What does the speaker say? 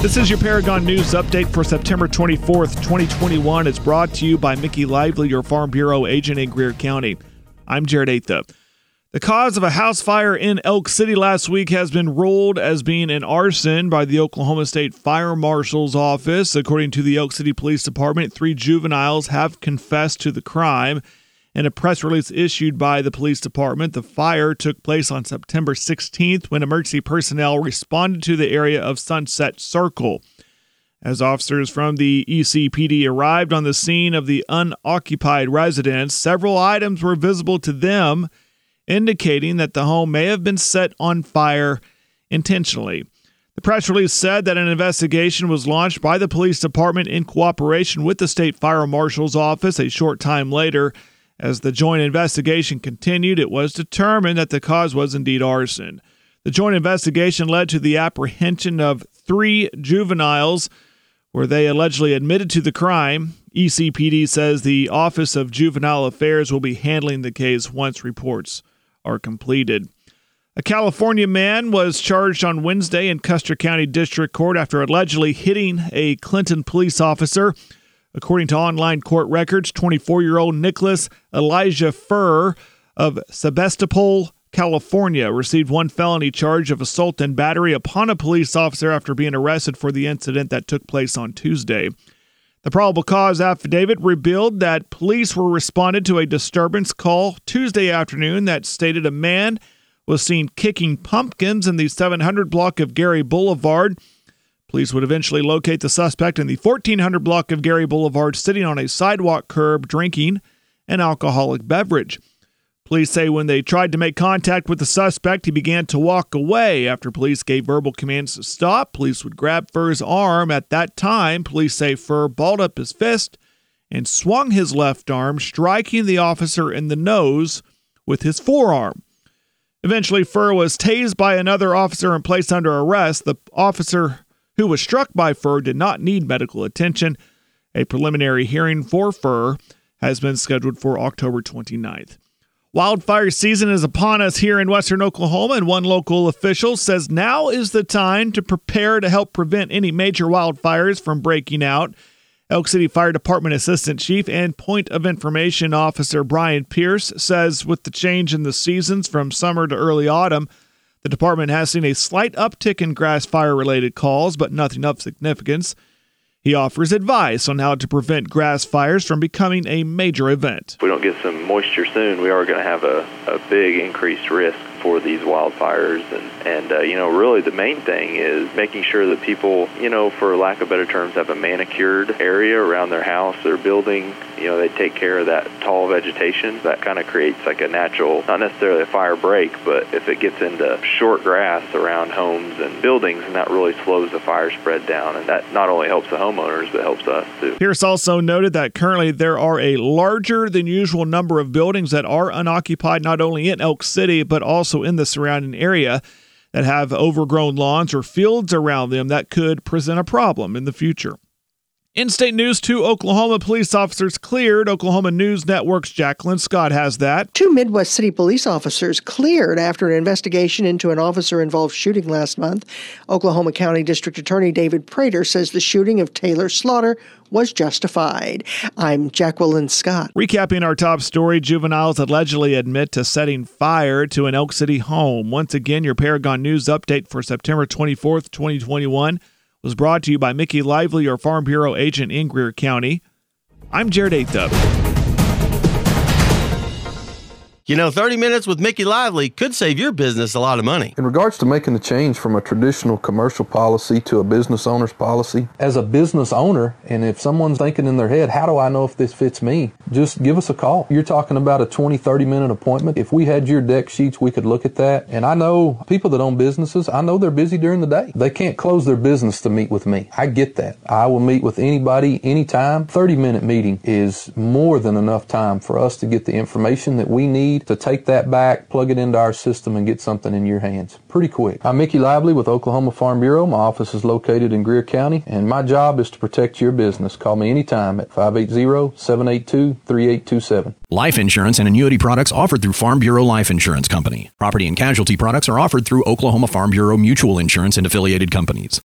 This is your Paragon News Update for September 24th, 2021. It's brought to you by Mickey Lively, your Farm Bureau agent in Greer County. I'm Jared Atha. The cause of a house fire in Elk City last week has been ruled as being an arson by the Oklahoma State Fire Marshal's Office. According to the Elk City Police Department, 3 juveniles have confessed to the crime. In a press release issued by the police department, the fire took place on September 16th when emergency personnel responded to the area of Sunset Circle. As officers from the ECPD arrived on the scene of the unoccupied residence, several items were visible to them, indicating that the home may have been set on fire intentionally. The press release said that an investigation was launched by the police department in cooperation with the State Fire Marshal's Office. A short time later, as the joint investigation continued, it was determined that the cause was indeed arson. The joint investigation led to the apprehension of 3 juveniles, where they allegedly admitted to the crime. ECPD says the Office of Juvenile Affairs will be handling the case once reports are completed. A California man was charged on Wednesday in Custer County District Court after allegedly hitting a Clinton police officer. According to online court records, 24-year-old Nicholas Elijah Furr of Sebastopol, California, received 1 felony charge of assault and battery upon a police officer after being arrested for the incident that took place on Tuesday. The probable cause affidavit revealed that police were responded to a disturbance call Tuesday afternoon that stated a man was seen kicking pumpkins in the 700 block of Gary Boulevard. Police would eventually locate the suspect in the 1400 block of Gary Boulevard, sitting on a sidewalk curb drinking an alcoholic beverage. Police say when they tried to make contact with the suspect, he began to walk away. After police gave verbal commands to stop, police would grab Furr's arm. At that time, police say Furr balled up his fist and swung his left arm, striking the officer in the nose with his forearm. Eventually, Furr was tased by another officer and placed under arrest. The officer who was struck by Furr did not need medical attention. A preliminary hearing for Furr has been scheduled for October 29th. Wildfire season is upon us here in western Oklahoma, and one local official says now is the time to prepare to help prevent any major wildfires from breaking out. Elk City Fire Department Assistant Chief and Point of Information Officer Brian Pierce says with the change in the seasons from summer to early autumn, the department has seen a slight uptick in grass fire-related calls, but nothing of significance. He offers advice on how to prevent grass fires from becoming a major event. If we don't get some moisture soon, we are going to have a big increased risk for these wildfires. And really the main thing is making sure that people, for lack of better terms, have a manicured area around their house, their building. They take care of that tall vegetation. That kind of creates like a natural, not necessarily a fire break, but if it gets into short grass around homes and buildings, and that really slows the fire spread down. And that not only helps the homeowners, but helps us too. Pierce also noted that currently there are a larger than usual number of buildings that are unoccupied, not only in Elk City, but also in the surrounding area that have overgrown lawns or fields around them that could present a problem in the future. In-state news, 2 Oklahoma police officers cleared. Oklahoma News Network's Jacqueline Scott has that. 2 Midwest City police officers cleared after an investigation into an officer-involved shooting last month. Oklahoma County District Attorney David Prater says the shooting of Taylor Slaughter was justified. I'm Jacqueline Scott. Recapping our top story, juveniles allegedly admit to setting fire to an Elk City home. Once again, your Paragon News Update for September 24th, 2021 was brought to you by Mickey Lively, your Farm Bureau agent in Greer County. I'm Jared Atha. 30 minutes with Mickey Lively could save your business a lot of money. In regards to making the change from a traditional commercial policy to a business owner's policy, as a business owner, and if someone's thinking in their head, how do I know if this fits me? Just give us a call. You're talking about a 20, 30-minute appointment. If we had your deck sheets, we could look at that. And I know people that own businesses, I know they're busy during the day. They can't close their business to meet with me. I get that. I will meet with anybody, anytime. 30-minute meeting is more than enough time for us to get the information that we need to take that back, plug it into our system, and get something in your hands pretty quick. I'm Mickey Lively with Oklahoma Farm Bureau. My office is located in Greer County, and my job is to protect your business. Call me anytime at 580-782-3827. Life insurance and annuity products offered through Farm Bureau Life Insurance Company. Property and casualty products are offered through Oklahoma Farm Bureau Mutual Insurance and affiliated companies.